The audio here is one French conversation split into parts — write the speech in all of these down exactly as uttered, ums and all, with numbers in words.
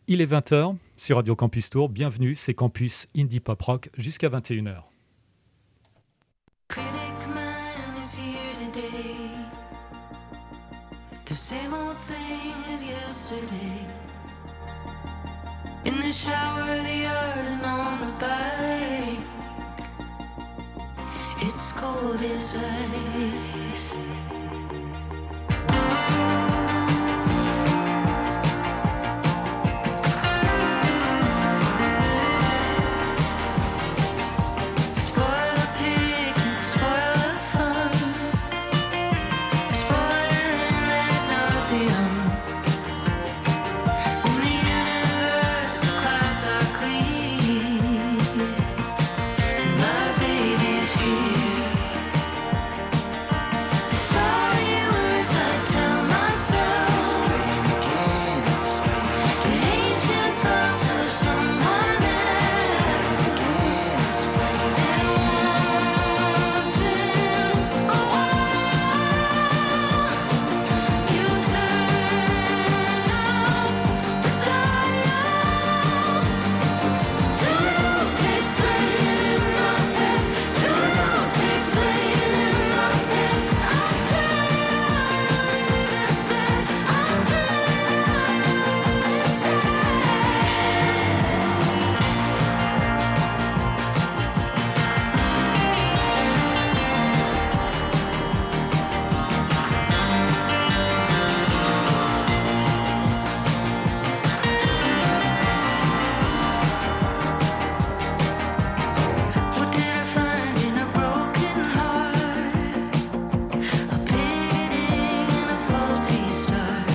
Il est vingt heures sur Radio Campus Tour. Bienvenue, c'est Campus Indie Pop Rock jusqu'à vingt et une heures. The same old thing as yesterday. In the shower, the yard, and on the bike. It's cold as ice. Spoil the pig and spoil the fun. Spoiling ad nauseam. In the universe, the clouds are clean, and my baby's here. The sorry words I tell myself, the ancient thoughts of someone else. And once in a while, you turn up the dial. Two note playing in my head, two note playing in my head. I'll turn it on instead. I'll turn it on What did I find in a broken heart? A beginning and a faulty start.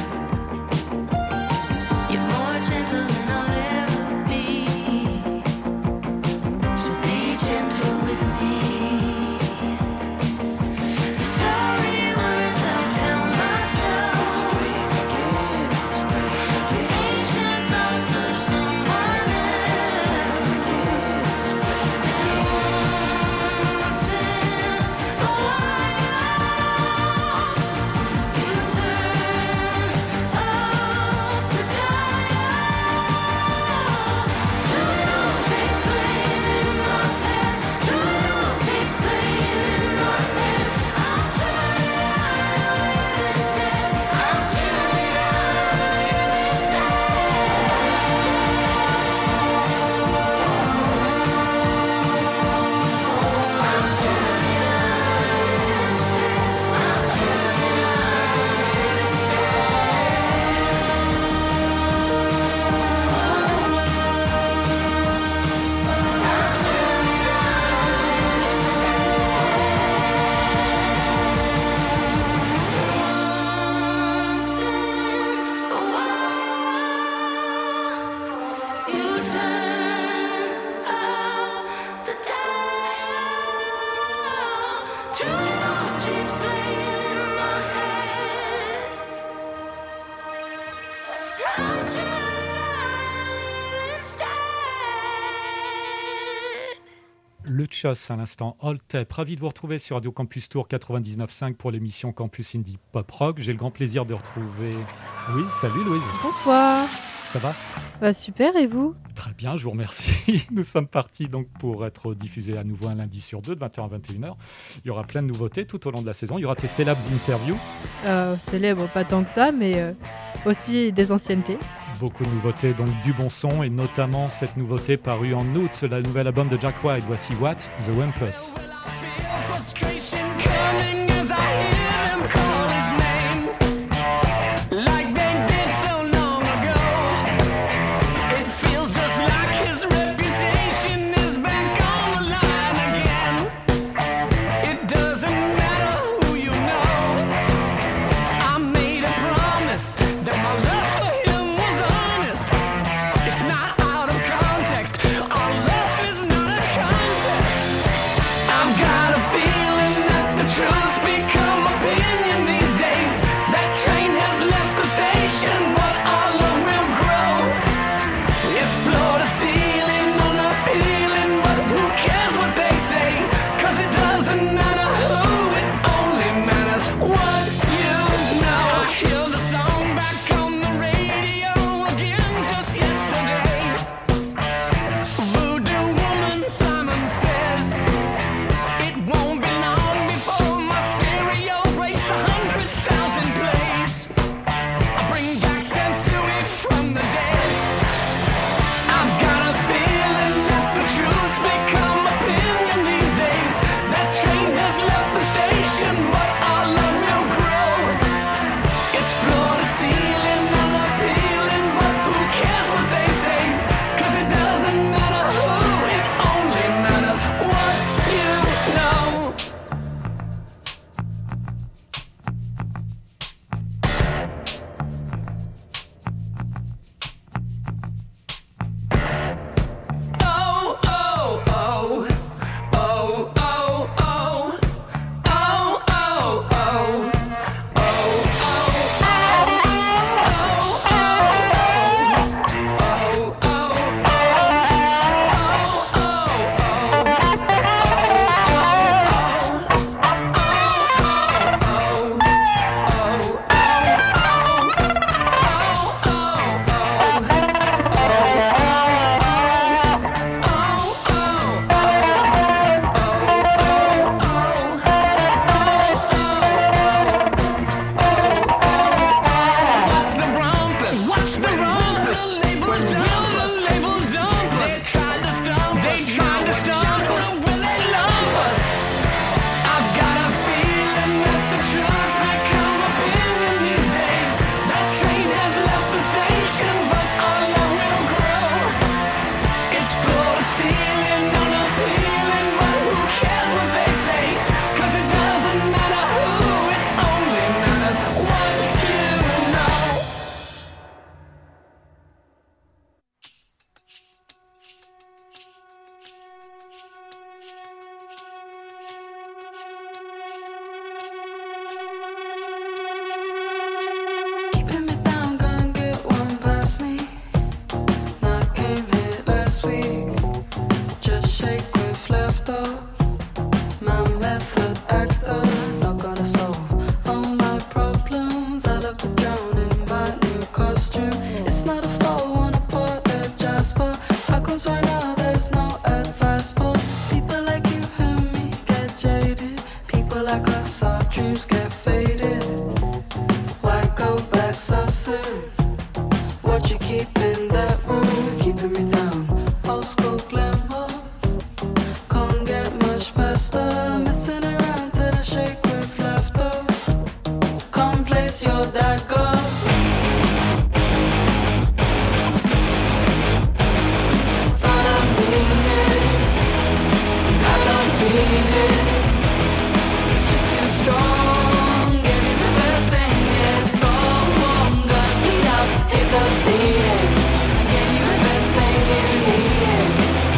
You're more gentle than I'll ever be, so be gentle with me. The sorry words I tell myself, the ancient thoughts of someone else. And once in a while, you turn up the dial. Two note playing in my head, two note playing in my head. I'll turn it on instead. I'll turn it once in a while, you turn up the dial. Two note playing in my head. I'll turn it on instead. Le Tchoss à l'instant, All Tape. Ravi de vous retrouver sur Radio Campus Tour quatre-vingt-dix-neuf virgule cinq pour l'émission Campus Indie Pop Rock. J'ai le grand plaisir de retrouver Louise. Salut Louise, Bonsoir. ça va? Bah, super, et vous? Très bien, je vous remercie. Nous sommes partis donc pour être diffusés à nouveau un lundi sur deux, de vingt heures à vingt et une heures. Il y aura plein de nouveautés tout au long de la saison. Il y aura tes célèbres interviews, euh, Célèbre, pas tant que ça, mais euh, aussi des anciennetés. beaucoup de nouveautés, donc du bon son, et notamment cette nouveauté parue en août, la nouvelle album de Jack White. Voici What? The Wampus. Frustration coming as I hear them call his name, like they did so long ago. It feels just like his reputation is back on the line again. It doesn't matter who you know. I made a promise that my love for him was honest. It's not out of context. Our love is not a contest. I've got costume. It's not a fault, wanna apologize for. How comes right now there's no advice for people like you and me get jaded. People like us, our dreams get faded. Why go back so soon? What you keep in that room, keeping me down. Old school glamour, can't get much faster. Messing around till I shake with laughter. Come place your dagger. But I'm bleeding, I don't feel it. It's just too strong. Give me everything, it's so warm. Gun me out, hit the ceiling. Give you everything you need.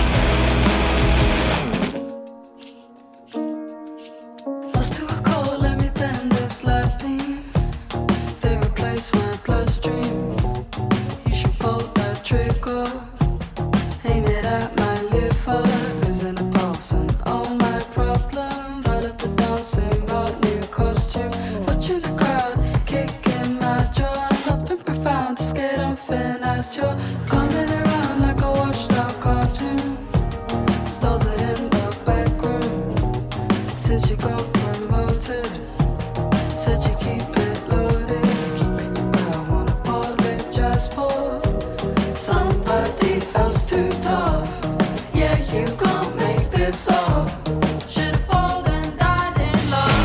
Lost to a call, let me bend this life theme. They replace my bloodstream. You should pull that trigger. Aim it at my liver. Losing the pulse and all my problems. Out of the dancing, brought new costume. Watching the crowd, kicking my jaw. Nothing profound, just get unfinished. You're coming around like a washed out cartoon. Stores it in the back room. Since you got promoted, said you keep it loaded. Keeping your brow, wanna apologize for somebody else too tough. Yeah, you gon' make this up. Should've fallen and died in love.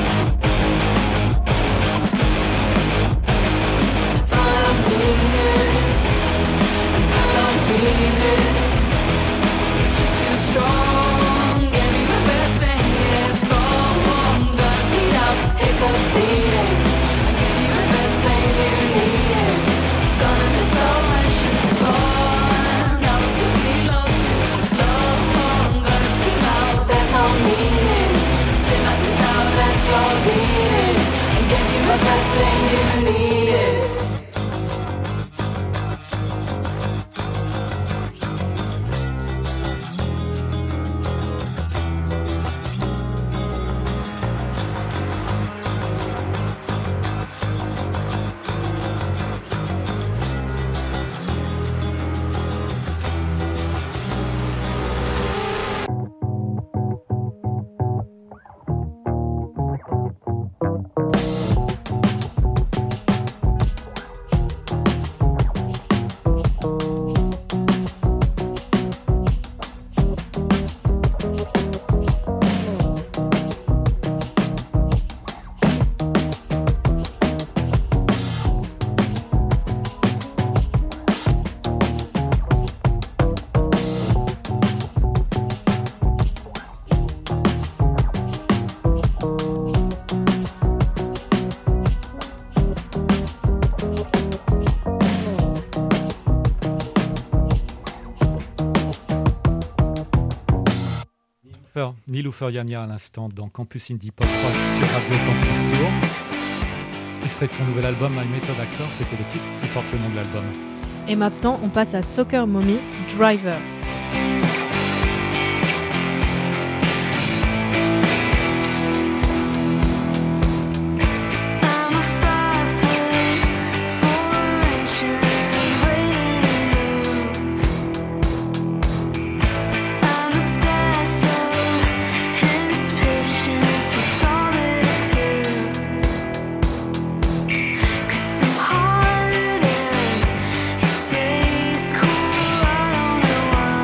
But I'm bleeding, and I don't feel it. It's just too strong. Give me everything, it's so warm. Gun me out, hit the ceiling. I give you everything you need. Gonna miss so much shit's gone. I was simply lost in love. Gonna scream out, there's no meaning. Spin my teeth out as you're bleeding. And give you everything you needed. Niloufer Yania à l'instant dans Campus Indie Pop Rock sur Radio Campus Tour. Extrait de son nouvel album My Method Actor, c'était le titre qui porte le nom de l'album. Et maintenant, on passe à Soccer Mommy, Driver. I'm a firefight for a wrencher, waiting to move. I'm a test of his patience with all that I do. 'Cause I'm hard and he stays cool, I don't know why.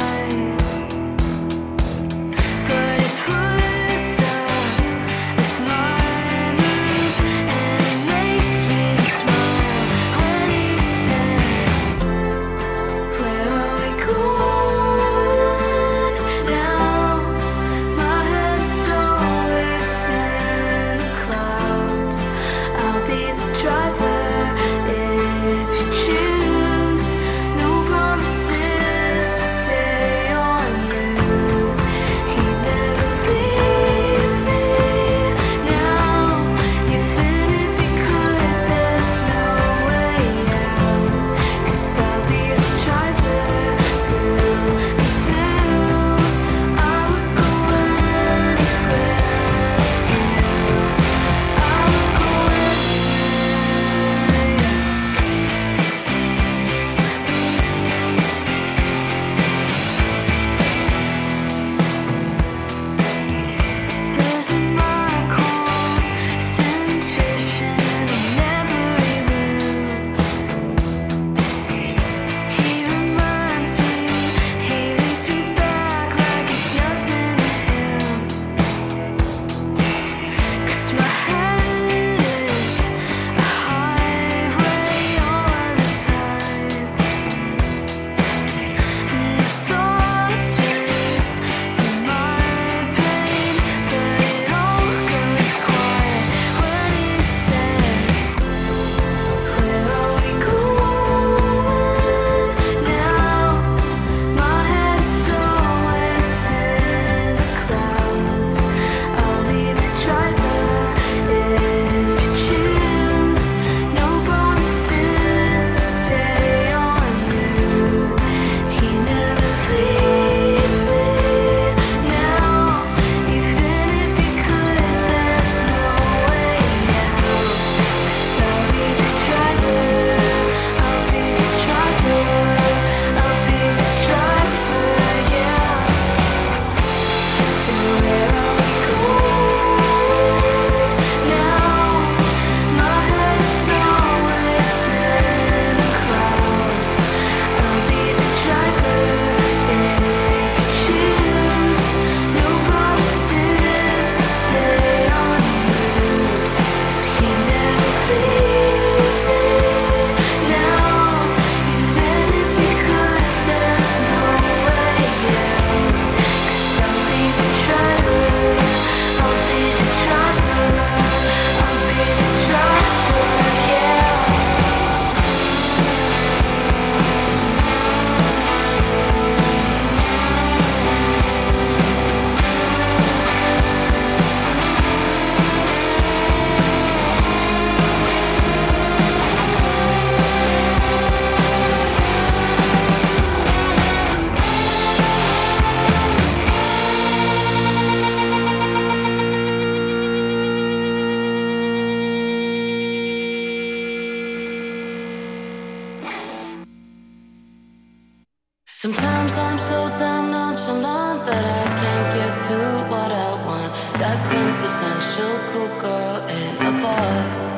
Sometimes I'm so damn nonchalant that I can't get to what I want. That quintessential cool girl in a bar.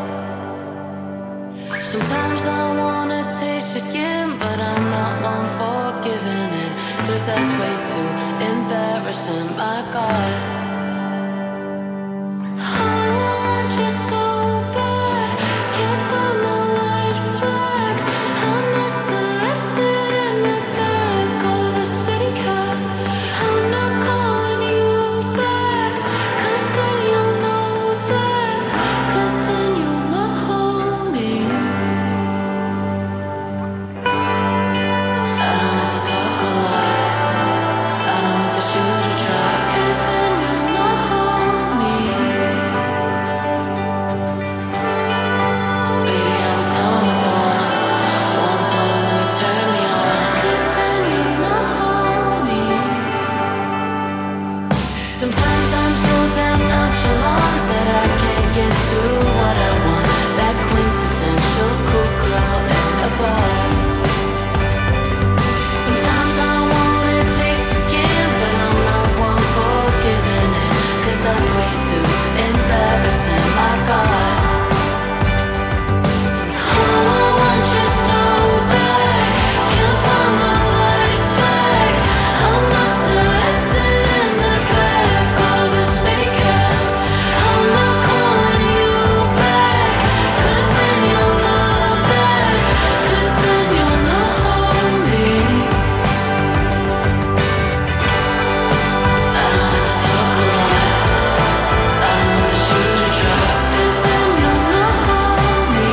Sometimes I wanna taste your skin, but I'm not one for giving in, 'cause that's way too embarrassing, my God. Oh, I want you so bad, can't find my white flag. I must have left it in the back of the city cab. I'm not calling you back, 'cause then you'll know that, 'cause then you'll know me. I don't have to talk a lot, I don't want the shoe to drop, 'cause then you'll know me. Baby, I'm atomic one, won't blow when you turn me on, 'cause then you'll know me. Sometimes I'm so damn nonchalant that I can't get to what I want. That quintessential cool girl in a bar. Sometimes I wanna taste the skin, but I'm not one for giving in, 'cause that's way too embarrassing, my God. Oh, I want you so bad, can't find my white flag. I must have left it in the back of the city cab. I'm not calling you back, 'cause then you'll know that, 'cause then you'll know me. I don't have to talk a lot, I don't want the shoe to drop, 'cause then you'll know me.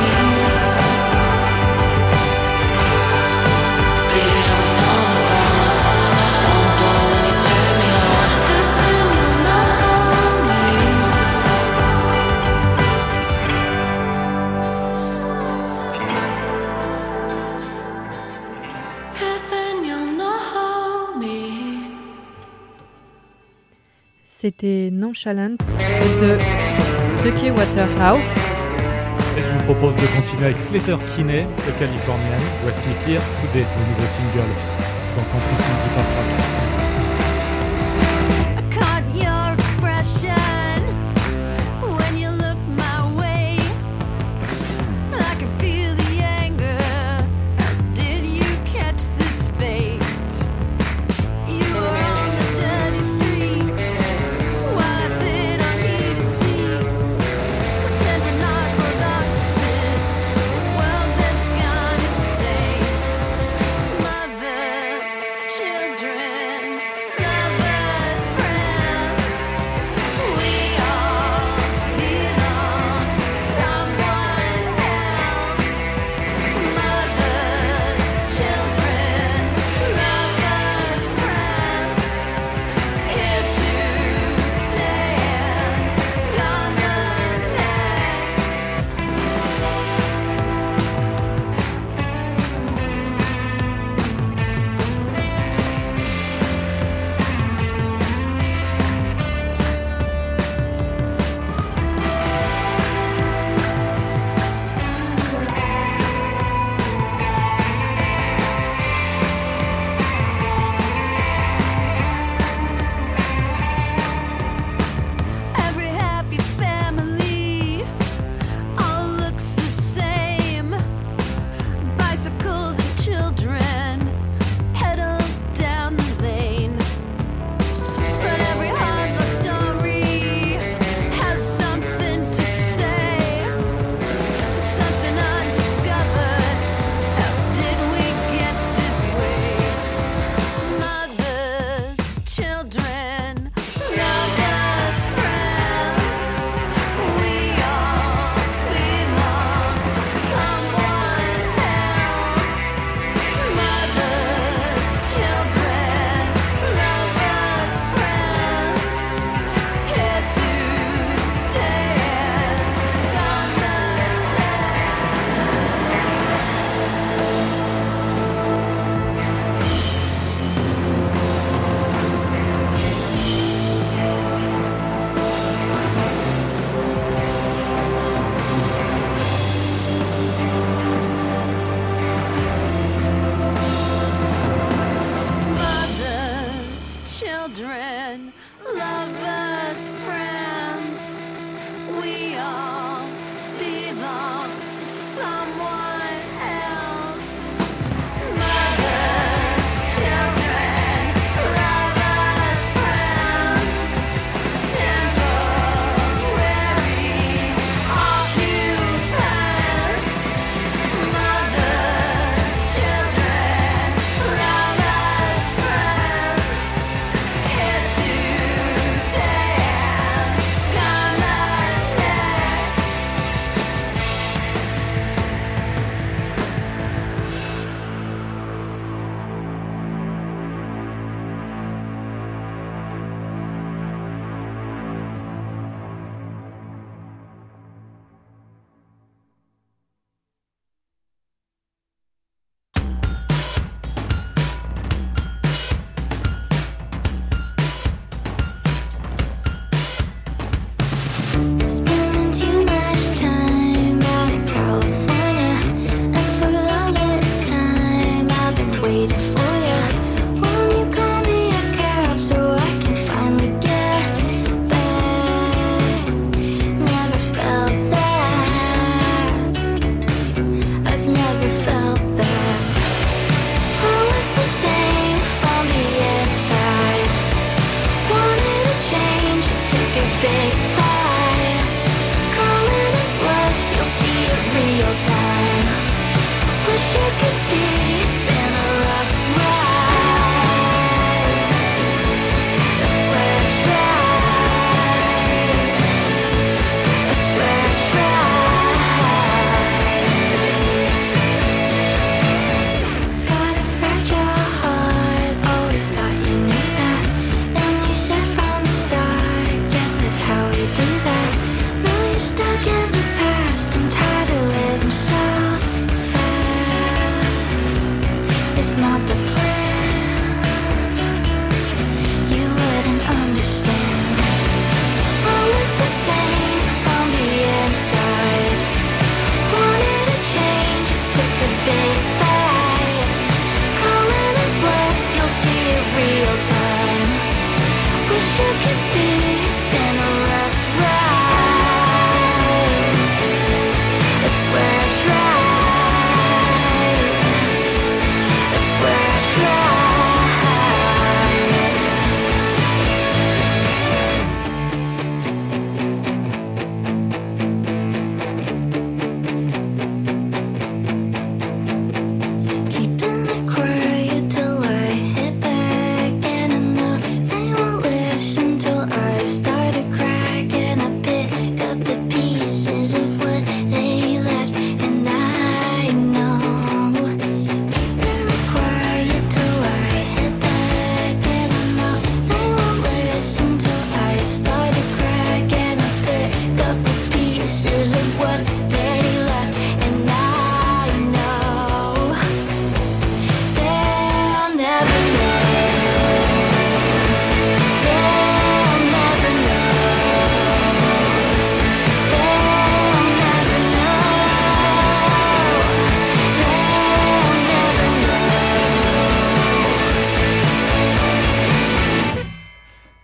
Baby, I'm atomic one, won't blow when you turn me on, 'cause then you'll know me. Cause then you'll know me. C'était Nonchalant de Suki Waterhouse. Et je vous propose de continuer avec Slater Kinney, le Californienne. Voici Here Today, le nouveau single dans Campus Indie Pop Rock. I caught your expression when you looked my way. I can feel the anger. How did you catch this fate? You were on the dirty streets while I sit on heated seats, pretending not for occupants. Well, that's gone insane. Mothers, children.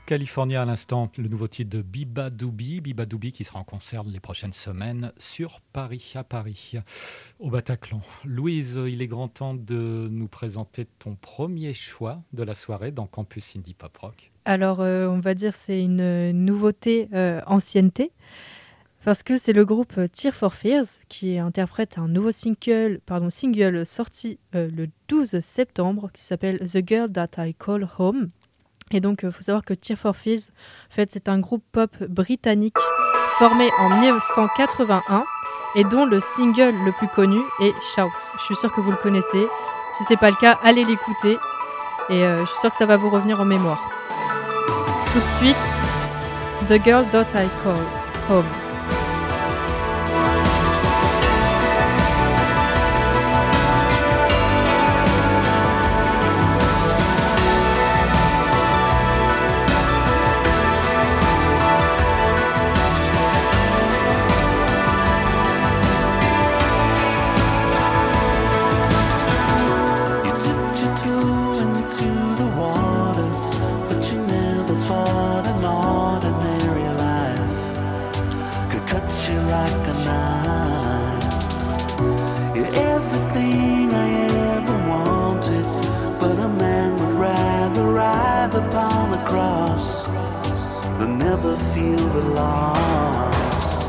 California à l'instant, le nouveau titre de Biba Doubi, Biba Doubi qui sera en concert les prochaines semaines sur Paris, à Paris, au Bataclan. Louise, il est grand temps de nous présenter ton premier choix de la soirée dans Campus Indie Pop Rock. Alors, euh, on va dire c'est une nouveauté euh, ancienneté, parce que c'est le groupe Tear for Fears qui interprète un nouveau single, pardon, single sorti euh, le douze septembre qui s'appelle The Girl That I Call Home. Et donc, il euh, faut savoir que Tear for Fears, en fait, c'est un groupe pop britannique formé en dix-neuf cent quatre-vingt-un et dont le single le plus connu est Shout. Je suis sûre que vous le connaissez. Si c'est pas le cas, allez l'écouter. Et euh, je suis sûre que ça va vous revenir en mémoire. Tout de suite, The Girl That I Call Home. You dipped your toe into the water, but you never thought an ordinary life could cut you like a knife. You're everything I ever wanted, but a man would rather ride upon a cross than never feel the loss.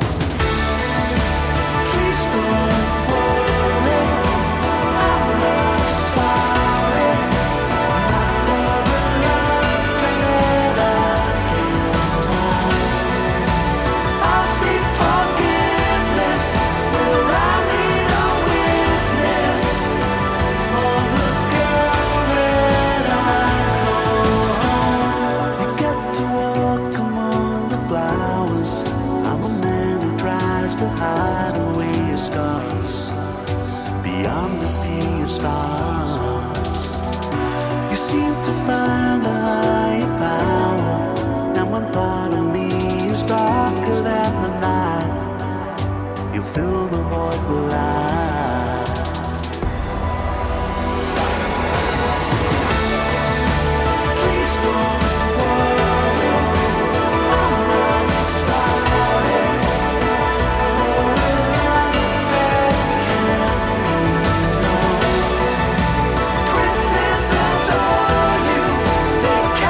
Please don't worry, I'm not sorry for the love that I can't find. I'll seek forgiveness where I need a witness for the girl that I call home. You get to walk among the flowers. I'm a man who tries to hide away his scars beyond the sea of stars. You seem to find a higher power, and one part of me is darker than the night. You fill the void with light. Please don't worry, I'm not sorry for the love that can't be known. Princes adore you, they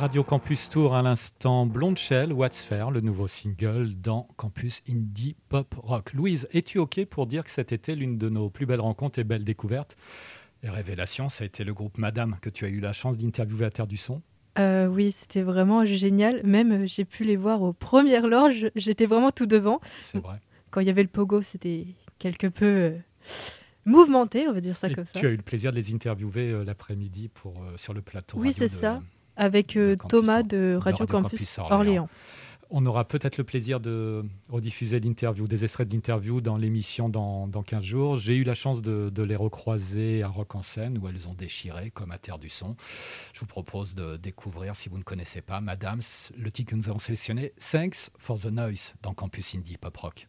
Radio Campus Tour à l'instant, Blonde Shell, What's Fair, le nouveau single dans Campus Indie Pop Rock. Louise, es-tu OK pour dire que cet été, l'une de nos plus belles rencontres et belles découvertes et révélations, ça a été le groupe Madame que tu as eu la chance d'interviewer à Terre du Son? Euh, oui, c'était vraiment génial. Même, euh, j'ai pu les voir aux premières loges. J'étais vraiment tout devant. C'est vrai. Quand il y avait le pogo, c'était quelque peu euh, mouvementé, on va dire ça Et comme ça. tu as eu le plaisir de les interviewer euh, l'après-midi pour, euh, sur le plateau Oui, radio c'est de- ça. Avec euh, de Campus Thomas Or- de Radio, Radio Campus, Campus Orléans. Orléans. On aura peut-être le plaisir de rediffuser l'interview, des extraits de l'interview dans l'émission dans, dans quinze jours. J'ai eu la chance de, de les recroiser à Rock en Scène où elles ont déchiré comme à Terre du Son. Je vous propose de découvrir, si vous ne connaissez pas, Madame, le titre que nous avons sélectionné, Thanks for the Noise, dans Campus Indie Pop Rock.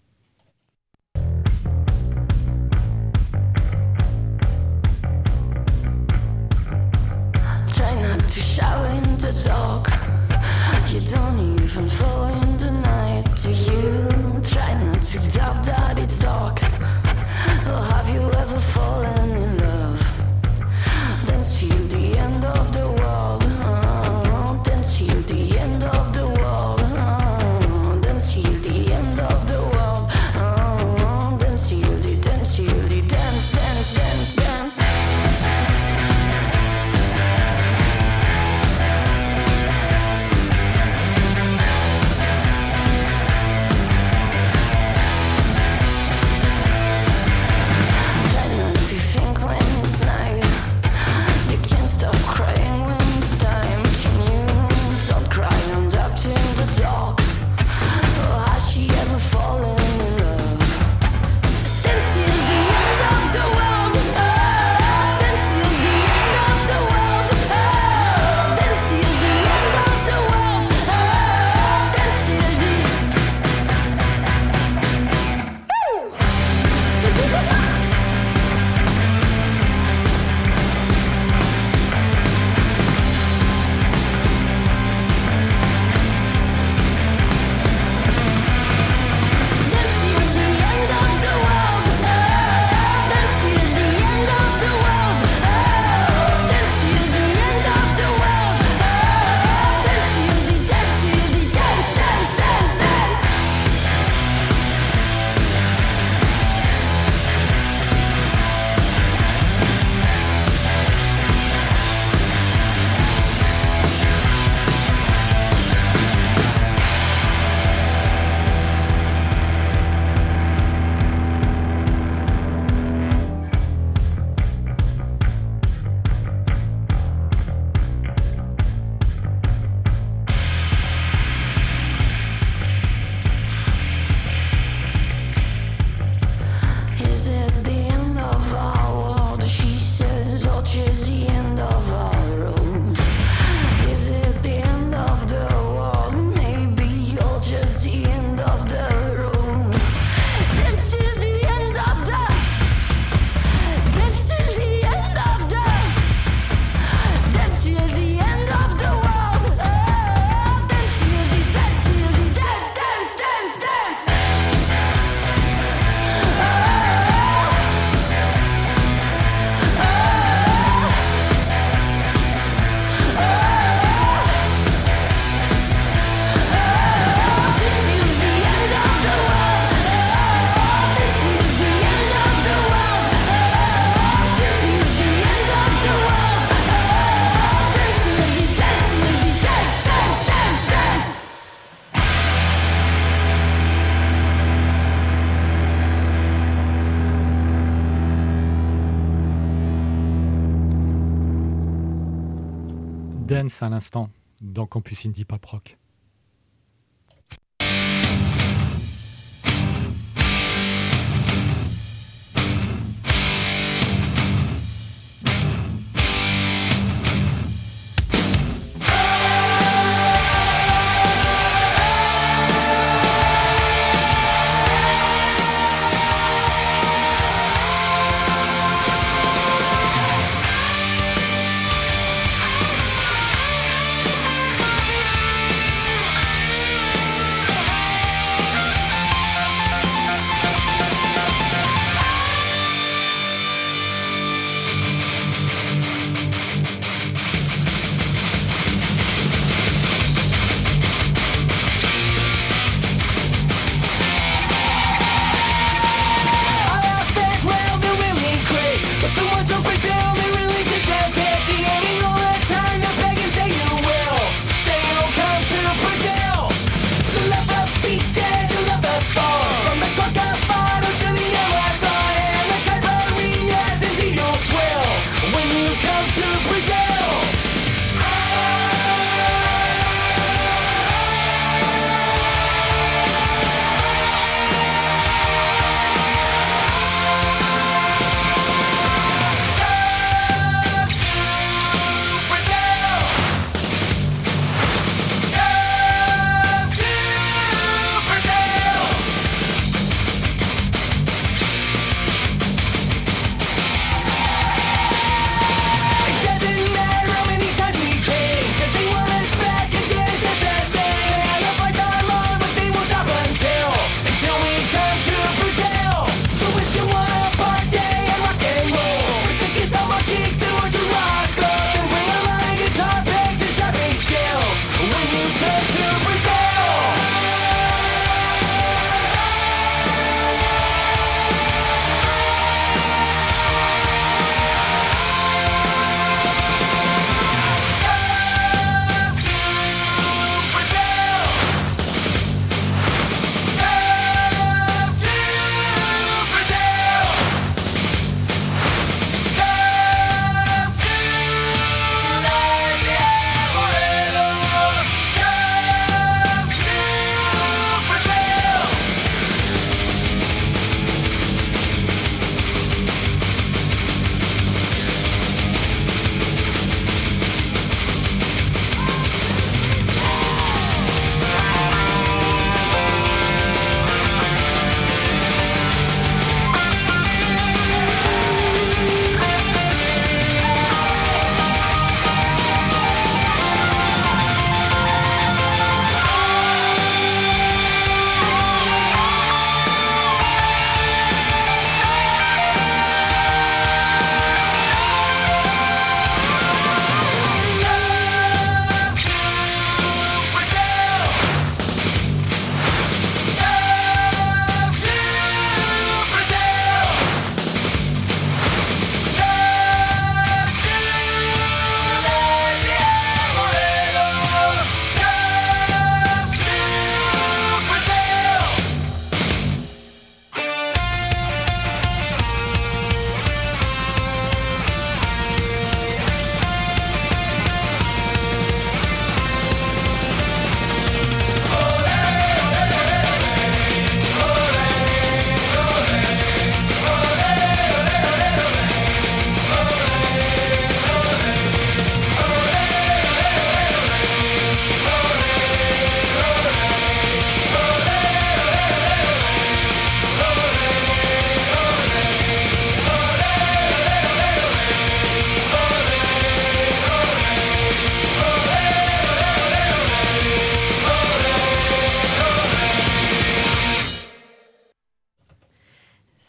Try not to shout and to talk. You don't even fall in the night. Do you try not to doubt that it's dark? Or have you ever fallen in love? Then till the end of the world. Oh, then till the end of the world. Oh, then till the end of the world. Oh, then till the, then till the dance, dance, dance, dance. Try not to think when it's night. You can't stop crying when it's time. Can you stop crying and up in the dark? Or has she ever fallen in love? Then till the end of the world. Oh, then till the end of the world. Oh, then till the end of the world. Oh, then till the That's till the end of the world. Oh, that's till the end of the world. Oh, that's till the end of the world. Oh, that's till the, that's till the dance, dance, dance, dance. Is it the end of our world? She says, or just the end of our road? Is it the end of the world? Maybe, or just the end of the road? Then till the end of the, then till the end of the, then till the end of the world. Oh, then till the, then till the dance, dance, dance, dance. This is the end of the world. This is the end of the world. This is the end of the world. This is the dance, is the dance, dance, dance, dance. Dance à l'instant, dans Campus Indie Pop Rock. Thank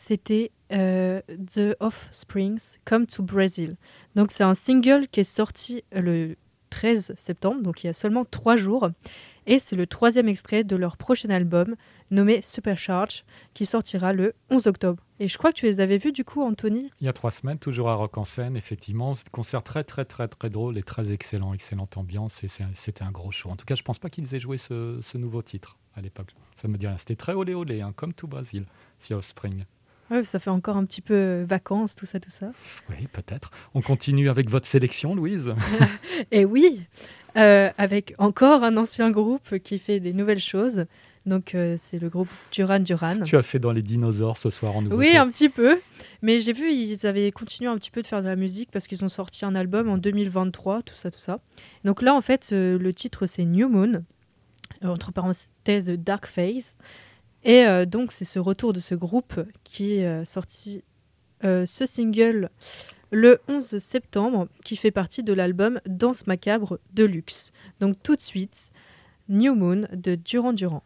c'était euh, The Offspring's Come to Brazil. Donc c'est un single qui est sorti le treize septembre, donc il y a seulement trois jours. Et c'est le troisième extrait de leur prochain album, nommé Supercharge, qui sortira le onze octobre. Et je crois que tu les avais vus du coup, Anthony. Il y a trois semaines, toujours à Rock en scène, effectivement. C'est un concert très, très, très, très drôle et très excellent. Excellente ambiance et c'est- c'était un gros show. En tout cas, je ne pense pas qu'ils aient joué ce, ce nouveau titre à l'époque. Ça me dit rien. C'était très olé olé, hein, comme tout Brésil, The Offspring. Ouais, ça fait encore un petit peu euh, vacances, tout ça, tout ça. Oui, peut-être. On continue avec votre sélection, Louise. Et oui, euh, avec encore un ancien groupe qui fait des nouvelles choses. Donc euh, c'est le groupe Duran Duran. Tu as fait dans les dinosaures ce soir en nouveauté. Oui, un petit peu. Mais j'ai vu, ils avaient continué un petit peu de faire de la musique parce qu'ils ont sorti un album en deux mille vingt-trois, tout ça, tout ça. Donc là, en fait, euh, le titre, c'est New Moon, euh, entre parenthèses Dark Phase. Et euh, donc, c'est ce retour de ce groupe qui a sorti euh, ce single le onze septembre, qui fait partie de l'album Danse Macabre Deluxe. Donc tout de suite, New Moon de Duran Duran.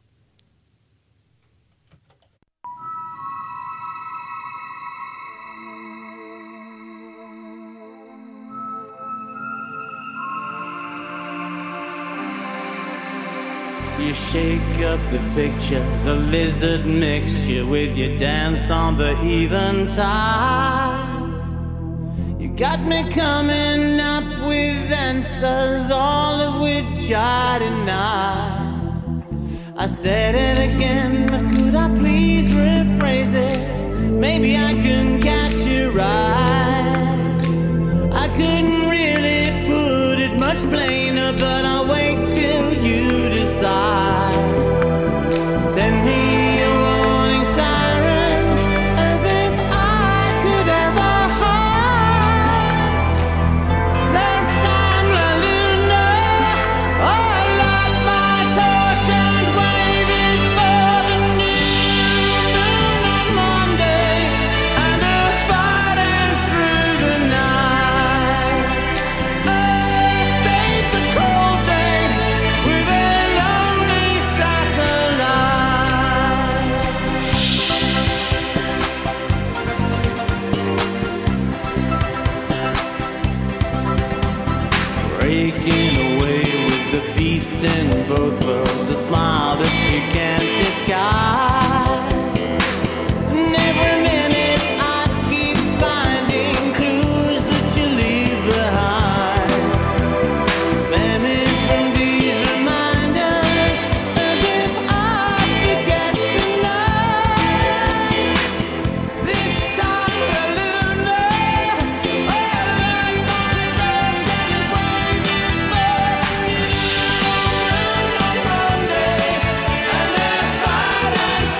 You shake up the picture, the lizard mixture with your dance on the eventide. You got me coming up with answers, all of which I deny. I said it again, but could I please rephrase it? Maybe I can catch you right. I couldn't really put it much plainer, but I'll wait till you decide. Send me your warning sirens, as if I could ever hide. Last time, La Luna, I light my torch and wave it for the new moon on Monday, and a fighting through the night. I stayed the cold day with a lonely satellite. Breaking away with the beast in both worlds, a smile that you can't disguise. And every minute I keep finding clues that you leave behind. Spamming from these reminders, as if I forget tonight. This time, the Luna, I light my torch and wave it for the new moon on Monday, and a fighting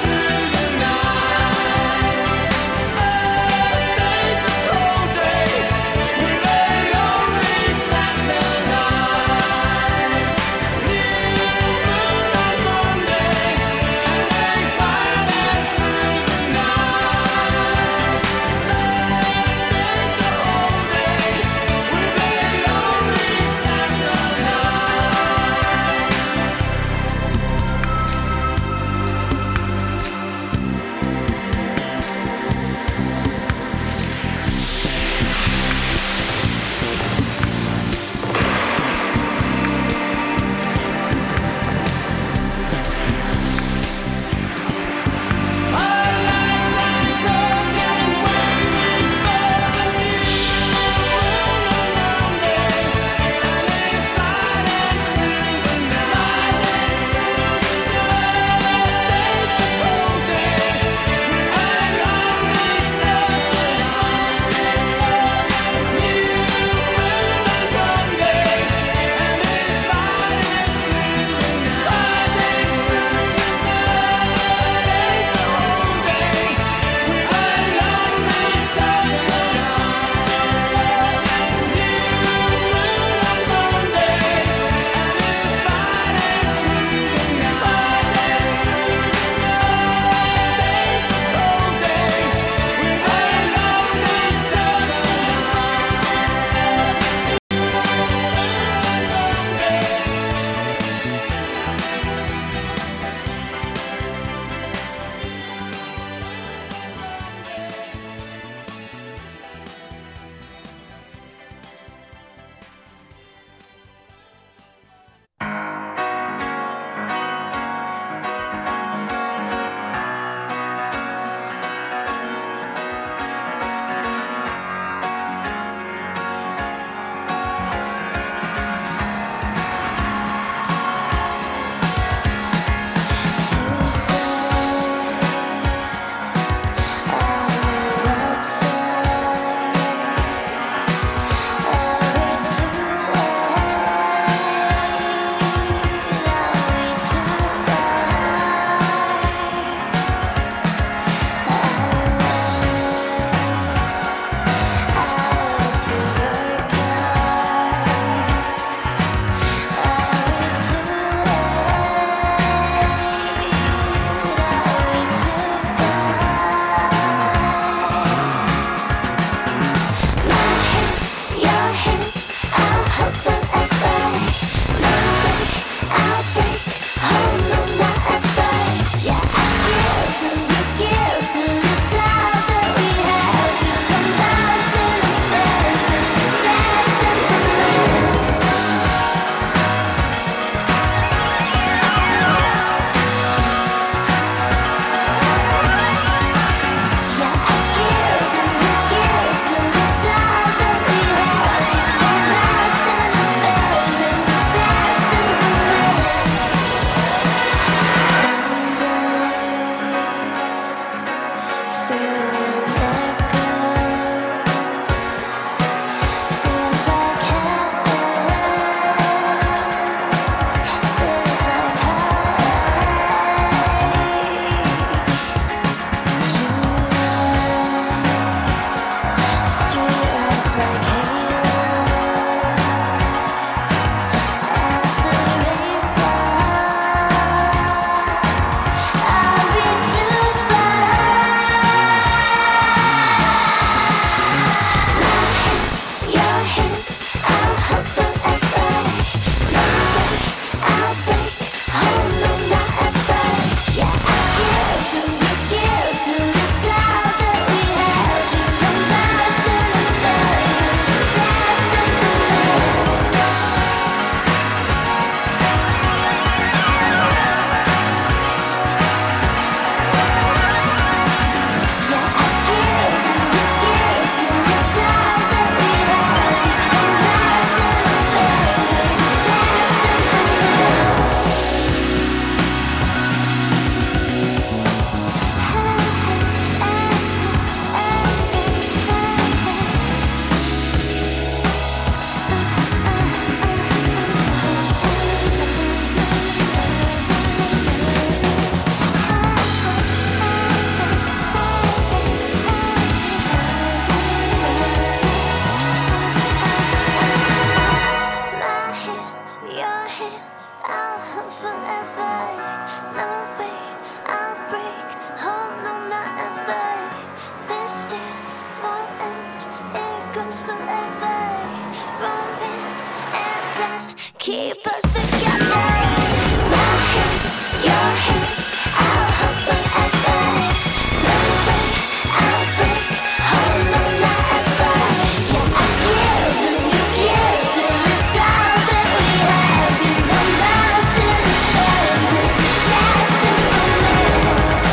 keep us together. My hands, your hands, our hope forever. No way, I'll break, hold on forever. Yeah, I give and you give till it's all that we have. You know nothing is better than death and romance.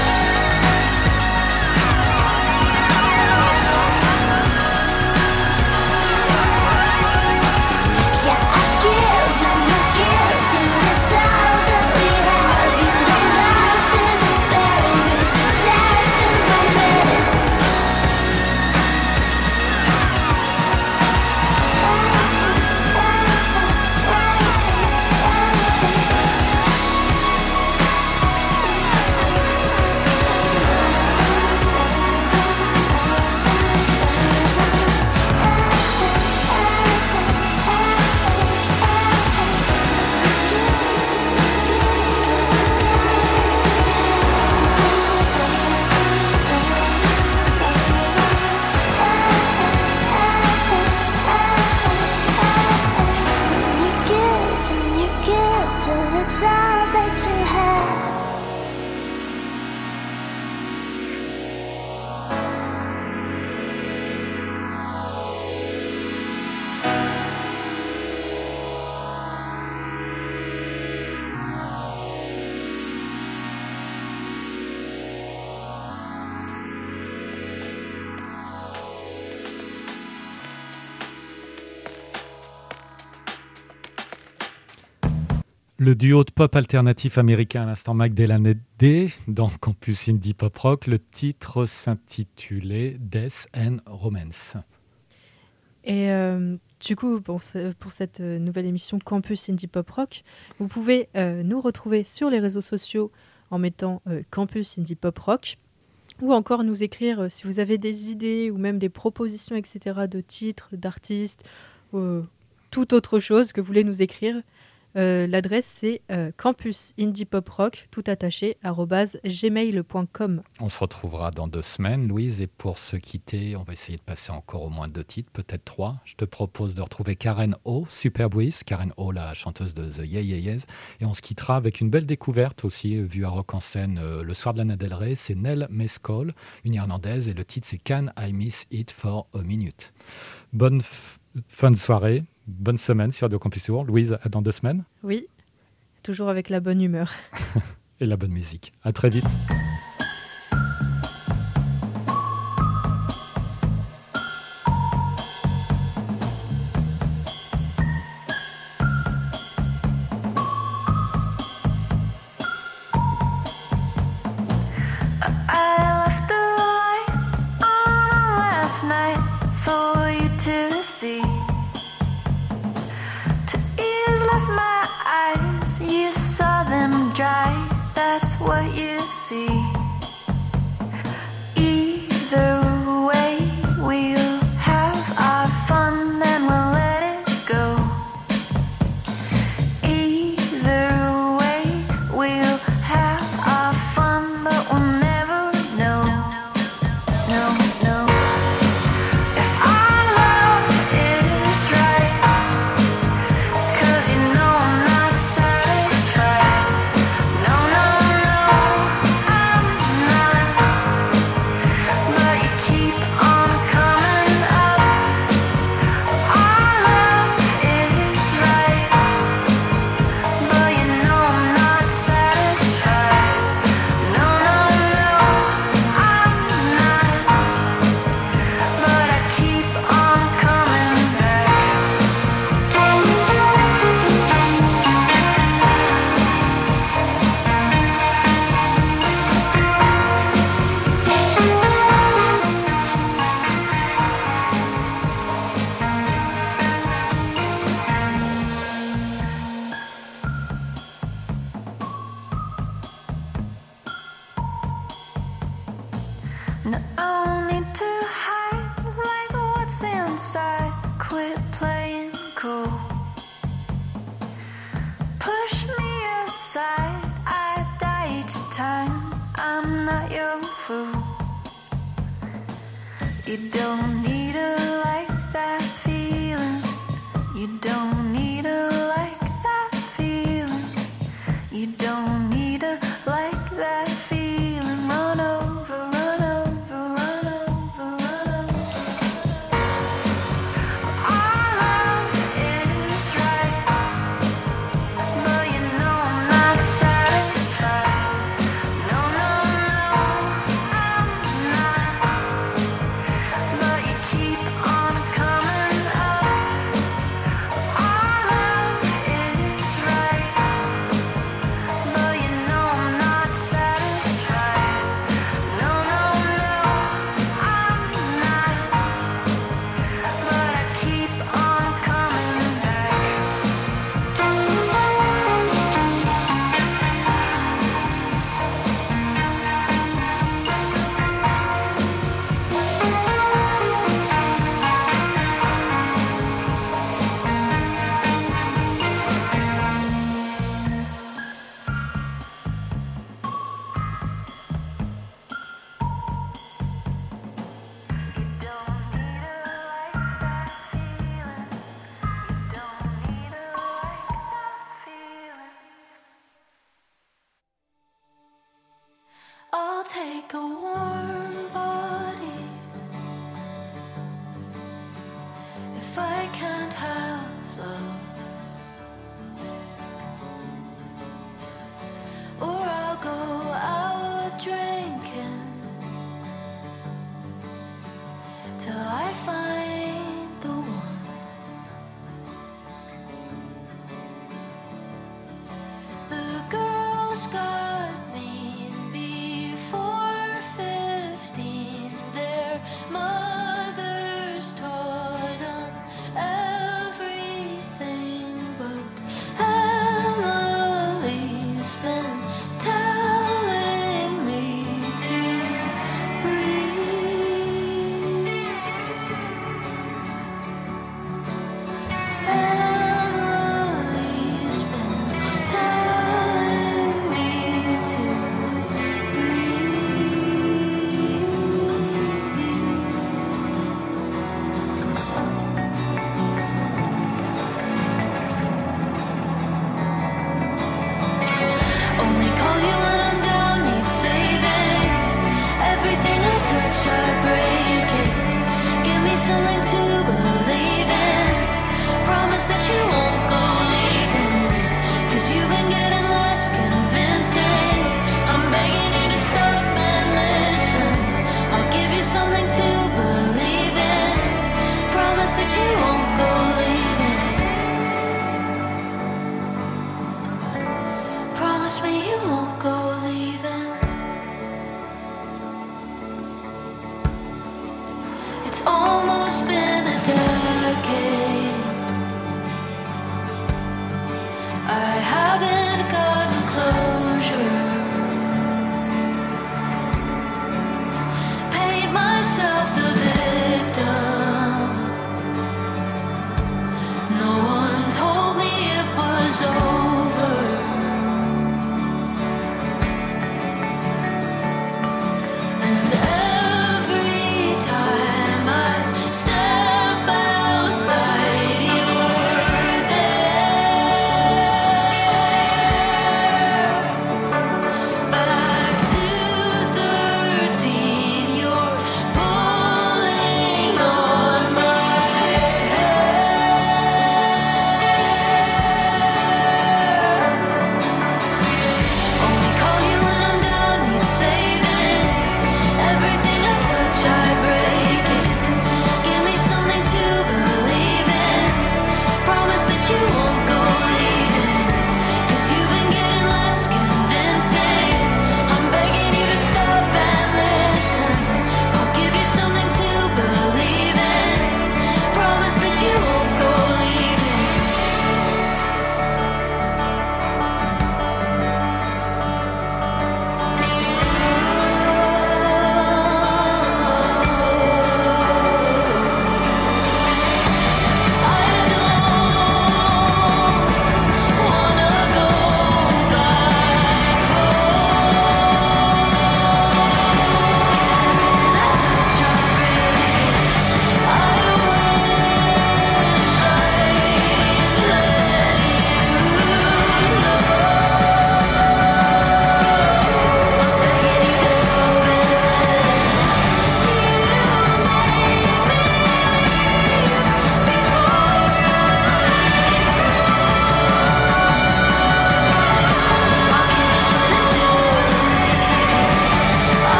Yeah, I give and you give till it's all that we have. You know nothing is better than death and romance. When you give and you give till it's all that you have. Le duo de pop alternatif américain à l'instant Magdalene D dans Campus Indie Pop Rock. Le titre s'intitulait Death and Romance. Et euh, du coup, pour, ce- pour cette euh, nouvelle émission Campus Indie Pop Rock, vous pouvez euh, nous retrouver sur les réseaux sociaux en mettant euh, Campus Indie Pop Rock, ou encore nous écrire euh, si vous avez des idées ou même des propositions, et cetera, de titres, d'artistes, ou toute autre chose que vous voulez nous écrire. Euh, L'adresse c'est euh, campus indie pop rock tout attaché arobase gmail point com. On se retrouvera dans deux semaines, Louise, et pour se quitter, on va essayer de passer encore au moins deux titres, peut-être trois. Je te propose de retrouver Karen O, Super Breeze, Karen O, la chanteuse de The Yeah Yeah Yeahs, et on se quittera avec une belle découverte aussi, euh, vue à Rock en scène euh, le soir de Lana Del Rey, c'est Nell Mescol, une Irlandaise, et le titre c'est Can I Miss It for a Minute. Bonne f- fin de soirée, bonne semaine sur Radio Campus Tour. Louise, à dans deux semaines, Oui, toujours avec la bonne humeur. et la bonne musique. À très vite. I left the light on last night for you to see. Tears left my eyes, you saw them dry. That's what you see. Either way, we'll have our fun and we'll let it go. Either way, we'll have our fun, but we'll never know. No, no. If our love is right, 'cause you know I'm not satisfied. No, no, no, I'm not. But you keep on coming up. Our love is right, but you know I'm not satisfied. No, no, no, I'm not. But I keep on coming back. No need to hide like what's inside. Quit playing cool. Push me aside, I die each time. I'm not your fool. You don't need a like that feeling. You don't need a like You don't need to like that feeling. Run over, run over, run over, run over. Our love is right, but you know I'm not satisfied. No, no, no, I'm not. But you keep on coming up. Our love is right, but you know I'm not satisfied. No, no, no, I'm not. But I keep on coming back. I'll take a warm body if I can't have love.